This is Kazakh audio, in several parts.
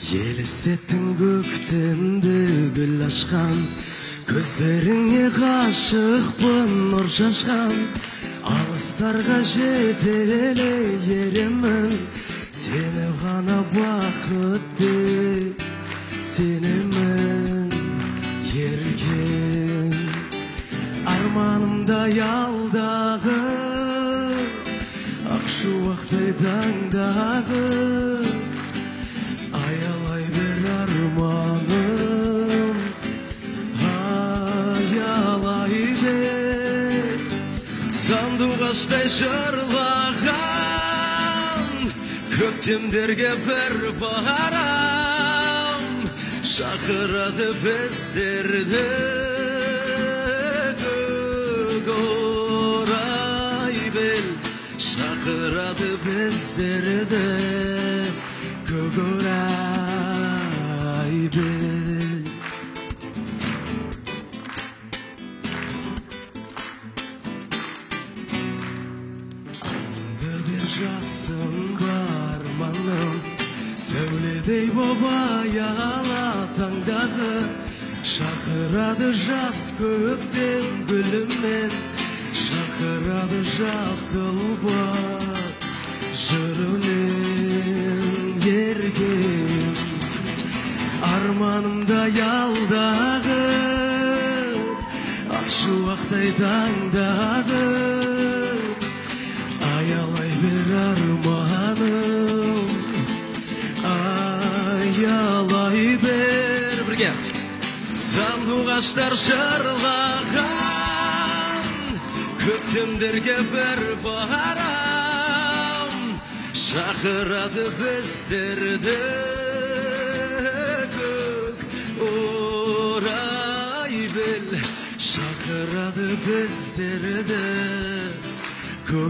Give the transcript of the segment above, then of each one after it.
Елестеттің көктемді гүл ашқан, көздеріңе ғашықпын нұр шашқан. Алыстарға жетеле еремін, сені ғана бақытты сенемін ерген. Арманымда ялдағы, ақшуақтай таңдағы, аялай бер арманым, аялай бер. Сандуғаштай жырлаған көктемдерге бір барам, шақырады біздерді көк орай бел, шақырады біздерді көк орай бел. Алыңды бер жасым бар арманым, сәуледей боп аяла таңдағы, шақырады жас көктем гүлімен, шақырады жасыл бақ жырымен ерген. Арманымда ялдағы, ақшуақтай таңдағы, аялай бер арманым, аялай бер. Бірге сандуғаштар жырлаған көктемдерге бір барам, шақырады біздерді көк орай бел, шақырады біздерді көк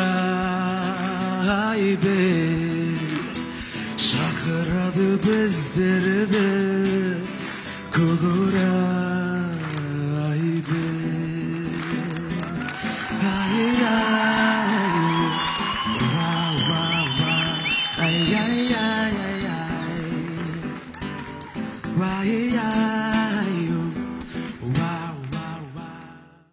орай бел, шақырады біздерді көк орай.